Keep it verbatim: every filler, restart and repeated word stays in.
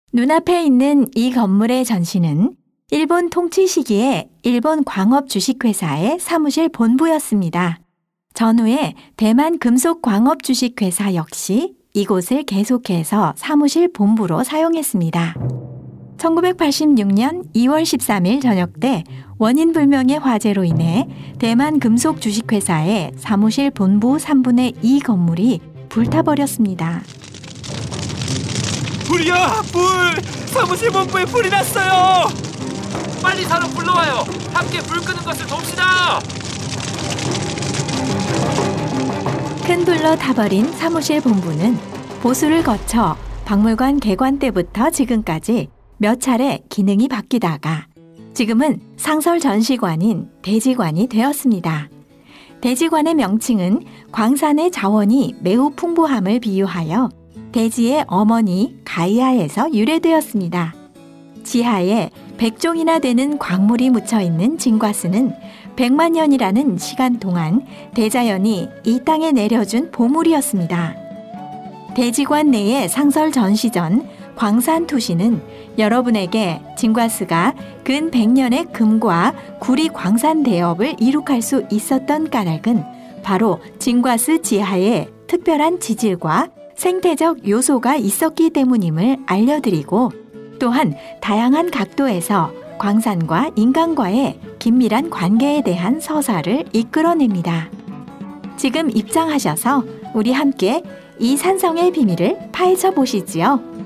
눈앞에 있는 이 건물의 전시는 일본 통치 시기에 일본 광업 주식회사의 사무실 본부였습니다. 전후에 대만 금속 광업 주식회사 역시 이곳을 계속해서 사무실 본부로 사용했습니다. 천구백팔십육 년 이월 십삼일 저녁 때 원인 불명의 화재로 인해 대만 금속 주식회사의 사무실 본부 삼분의 이 건물이 불타버렸습니다. 불이야! 불! 사무실 본부에 불이 났어요! 빨리 사람 불러와요! 함께 불 끄는 것을 돕시다! 큰 불로 타버린 사무실 본부는 보수를 거쳐 박물관 개관 때부터 지금까지 몇 차례 기능이 바뀌다가 지금은 상설 전시관인 대지관이 되었습니다. 대지관의 명칭은 광산의 자원이 매우 풍부함을 비유하여 대지의 어머니 가이아에서 유래되었습니다. 지하에 백종이나 되는 광물이 묻혀있는 진과스는 백만 년이라는 시간 동안 대자연이 이 땅에 내려준 보물이었습니다. 대지관 내의 상설 전시 전 광산 투시는 여러분에게 진과스가 근 백 년의 금과 구리 광산 대업을 이룩할 수 있었던 까닭은 바로 진과스 지하에 특별한 지질과 생태적 요소가 있었기 때문임을 알려드리고 또한 다양한 각도에서 광산과 인간과의 긴밀한 관계에 대한 서사를 이끌어냅니다. 지금 입장하셔서 우리 함께 이 산성의 비밀을 파헤쳐 보시지요.